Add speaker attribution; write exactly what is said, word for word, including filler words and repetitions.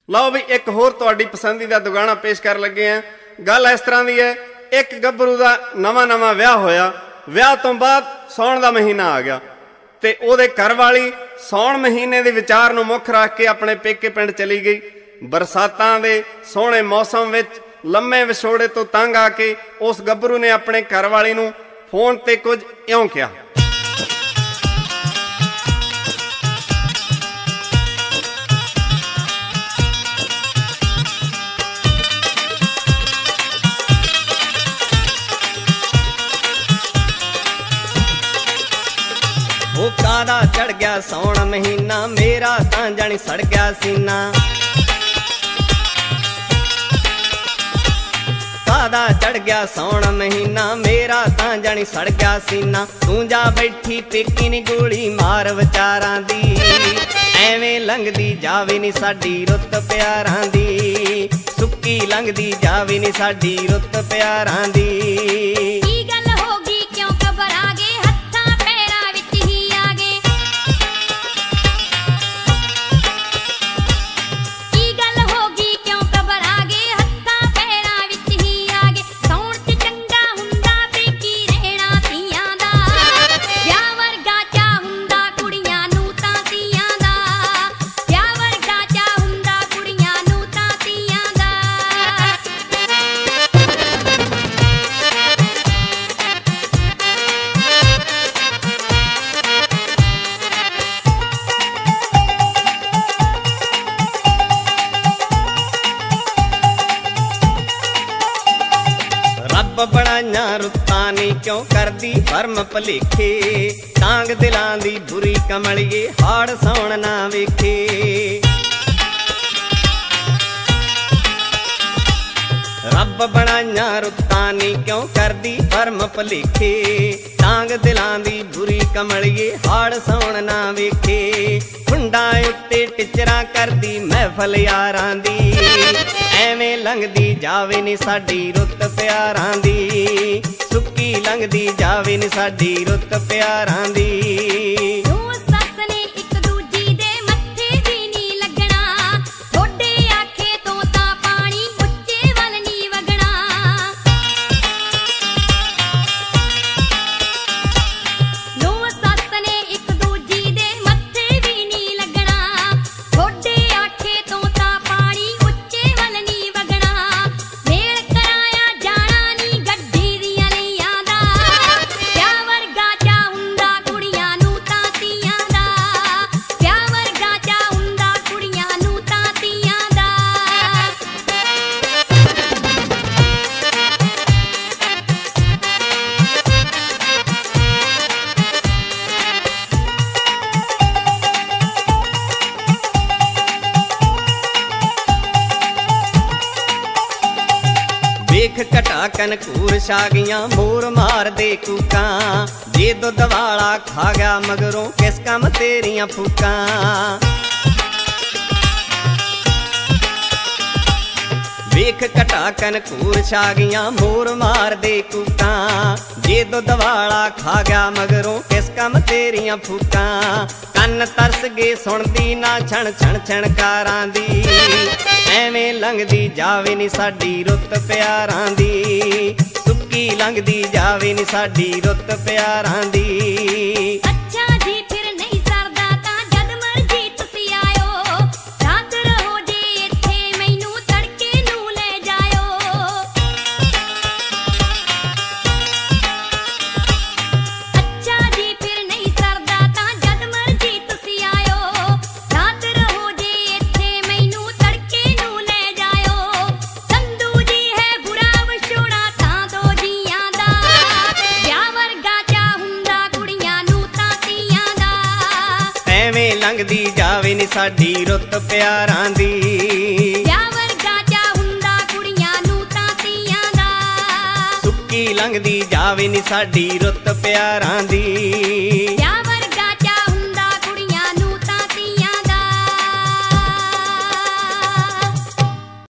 Speaker 1: ਲਓ ਵੀ ਇੱਕ ਹੋਰ ਤੁਹਾਡੀ ਪਸੰਦੀਦਾ ਦੁਗਾਣਾ ਪੇਸ਼ ਕਰ ਲੱਗੇ ਆ। ਗੱਲ ਇਸ ਤਰ੍ਹਾਂ ਦੀ ਹੈ, ਇੱਕ ਗੱਭਰੂ ਦਾ ਨਵਾਂ ਨਵਾਂ ਵਿਆਹ ਹੋਇਆ। ਵਿਆਹ ਤੋਂ ਬਾਅਦ ਸਾਉਣ ਦਾ ਮਹੀਨਾ ਆ ਗਿਆ ਤੇ ਉਹਦੇ ਘਰ ਵਾਲੀ ਸਾਉਣ ਮਹੀਨੇ ਦੇ ਵਿਚਾਰ ਨੂੰ ਮੁੱਖ ਰੱਖ ਕੇ ਆਪਣੇ ਪੇਕੇ ਪਿੰਡ ਚਲੀ ਗਈ। ਬਰਸਾਤਾਂ ਦੇ ਸੋਹਣੇ ਮੌਸਮ ਵਿੱਚ ਲੰਮੇ ਵਿਛੋੜੇ ਤੋਂ ਤੰਗ ਆ ਕੇ ਉਸ ਗੱਭਰੂ ਨੇ ਆਪਣੇ ਘਰ ਵਾਲੀ ਨੂੰ ਫੋਨ ਤੇ ਕੁਝ ਇਉਂ ਕਿਹਾ।
Speaker 2: ਉਹ ਕਾਦਾ ਚੜ ਗਿਆ ਸੌਣ ਮਹੀਨਾ, ਮੇਰਾ ਤਾਂ ਜਾਣੀ ਸੜ ਗਿਆ ਸੀਨਾ। ਕਾਦਾ ਚੜ ਗਿਆ ਸੌਣ ਮਹੀਨਾ, ਮੇਰਾ ਤਾਂ ਜਾਣੀ ਸੜ ਗਿਆ ਸੀਨਾ। ਤੂੰ ਜਾ ਬੈਠੀ ਪੇਕੀ ਨੀ ਗੋਲੀ ਮਾਰ ਵਿਚਾਰਾਂ ਦੀ, ਐਵੇਂ ਲੰਘਦੀ ਜਾਵੇ ਨੀ ਸਾਡੀ ਰੁੱਤ ਪਿਆਰਾਂ ਦੀ। ਸੁੱਕੀ ਲੰਘਦੀ ਜਾਵੇ ਨੀ ਸਾਡੀ ਰੁੱਤ ਪਿਆਰਾਂ ਦੀ। ਰੱਬ ਬਣਾਈਆਂ ਰੁੱਤਾਂ ਨੀ ਕਿਉਂ ਕਰਦੀ ਭਰਮ ਭਲੇਖੇ, ਕਾਂਗ ਦਿਲਾਂ ਦੀ ਬੁਰੀ ਕਮਲੀਏ ਹਾੜ ਸੌਣ ਨਾ ਵੇਖੇ। ਰੱਬ ਬਣਾਈਆਂ ਰੁੱਤਾਂ ਨੀ ਕਿਉਂ ਕਰਦੀ ਭਰਮ ਭਲੇਖੇ, ਕਾਂਗ ਦਿਲਾਂ ਦੀ ਬੁਰੀ ਕਮਲੀਏ ਹਾੜ ਸੌਣ ਨਾ ਵੇਖੇ। ਖੁੰਡਾਂ ਉੱਤੇ ਟਿਚਰਾਂ ਕਰਦੀ ਮਹਿਫਲ ਯਾਰਾਂ ਦੀ, ਐਵੇਂ ਲੰਘਦੀ ਜਾਵੇ ਨੀ ਸਾਡੀ ਰੁੱਤ ਪਿਆਰਾਂ ਦੀ। ਸੁੱਕੀ ਲੰਘਦੀ ਜਾਵੇ ਨੀ ਸਾਡੀ ਰੁੱਤ ਪਿਆਰਾਂ ਦੀ। ਵੇਖ ਘਟਾ ਕਨਕੂਰ ਛਾਗੀਆਂ ਮੋਰ ਮਾਰਦੇ ਕੂਕਾਂ, ਜੇ ਦੁੱਧ ਵਾਲਾ ਖਾ ਗਿਆ ਮਗਰੋਂ ਕਿਸ ਕੰਮ ਤੇਰੀਆਂ ਫੂਕਾਂ। ਵੇਖ ਘਟਾ ਕਨਕੂਰ ਛਾਗੀਆਂ ਮੋਰ ਮਾਰਦੇ ਕੂਕਾਂ, ਜੇ ਦੁੱਧ ਵਾਲਾ ਖਾ ਗਿਆ ਮਗਰੋਂ ਕਿਸ ਕੰਮ ਤੇਰੀਆਂ ਫੂਕਾਂ। ਕੰਨ ਤਰਸ ਗਏ ਸੁਣਦੀ ਨਾ ਛਣ ਛਣ ਛਣਕਾਰਾਂ ਦੀ, ਐਵੇਂ ਲੰਘਦੀ ਜਾਵੇ ਨੀ ਸਾਡੀ ਰੁੱਤ ਪਿਆਰਾਂ ਦੀ। ਸੁੱਕੀ ਲੰਘਦੀ ਜਾਵੇ ਨੀ ਸਾਡੀ ਰੁੱਤ ਪਿਆਰਾਂ ਦੀ। ਲੰਘਦੀ ਜਾਵੇ ਨੀ ਸਾਡੀ ਰੁੱਤ ਪਿਆਰਾਂ ਦੀ।
Speaker 3: ਵਿਆਹ ਵਰਗਾ ਚਾ ਹੁੰਦਾ ਕੁੜੀਆਂ ਨੂੰ ਤਾਂ ਧੀਆਂ ਦਾ,
Speaker 2: ਸੁੱਕੀ ਲੰਘਦੀ ਜਾਵੇ ਨੀ ਸਾਡੀ ਰੁੱਤ ਪਿਆਰਾਂ ਦੀ।